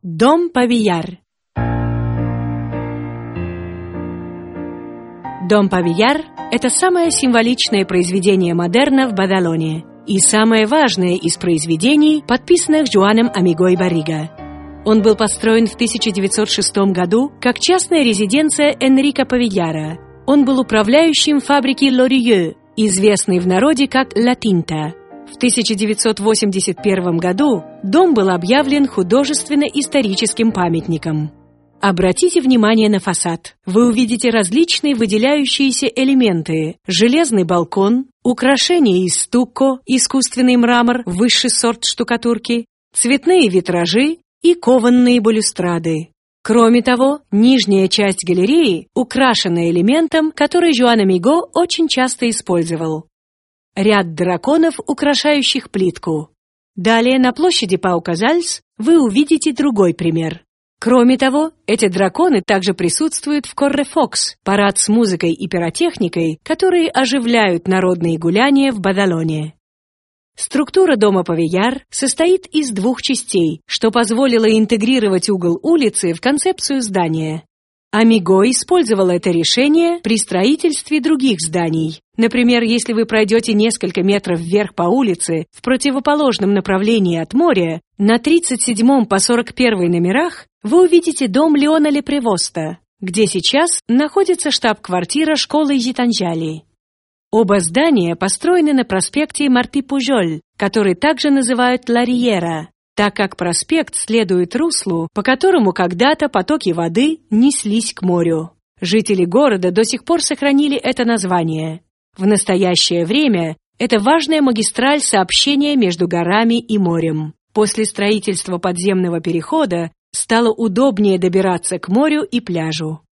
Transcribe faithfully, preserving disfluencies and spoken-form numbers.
Дом Павияр. Дом Павияр – это самое символичное произведение модерна в Бадалоне и самое важное из произведений, подписанных Жуаном Амигой Баррига. Он был построен в тысяча девятьсот шестом году как частная резиденция Энрико Павияра. Он был управляющим фабрики Лорье, известной в народе как Ла Тинта. В тысяча девятьсот восемьдесят первом году дом был объявлен художественно-историческим памятником. Обратите внимание на фасад. Вы увидите различные выделяющиеся элементы: железный балкон, украшения из стукко, искусственный мрамор, высший сорт штукатурки, цветные витражи и кованные балюстрады. Кроме того, нижняя часть галереи украшена элементом, который Жуан Амиго очень часто использовал. Ряд драконов, украшающих плитку. Далее на площади Пау-Казальс вы увидите другой пример. Кроме того, эти драконы также присутствуют в Корре-Фокс, парад с музыкой и пиротехникой, которые оживляют народные гуляния в Бадалоне. Структура дома Павияр состоит из двух частей, что позволило интегрировать угол улицы в концепцию здания. Амиго использовал это решение при строительстве других зданий. Например, если вы пройдете несколько метров вверх по улице в противоположном направлении от моря, на тридцать седьмом по сорок первый номерах вы увидите дом Леона Лепревоста, где сейчас находится штаб-квартира школы Житанджали. Оба здания построены на проспекте Марти-Пужоль, который также называют Ла Риера, так как проспект следует руслу, по которому когда-то потоки воды неслись к морю. Жители города до сих пор сохранили это название. В настоящее время это важная магистраль сообщения между горами и морем. После строительства подземного перехода стало удобнее добираться к морю и пляжу.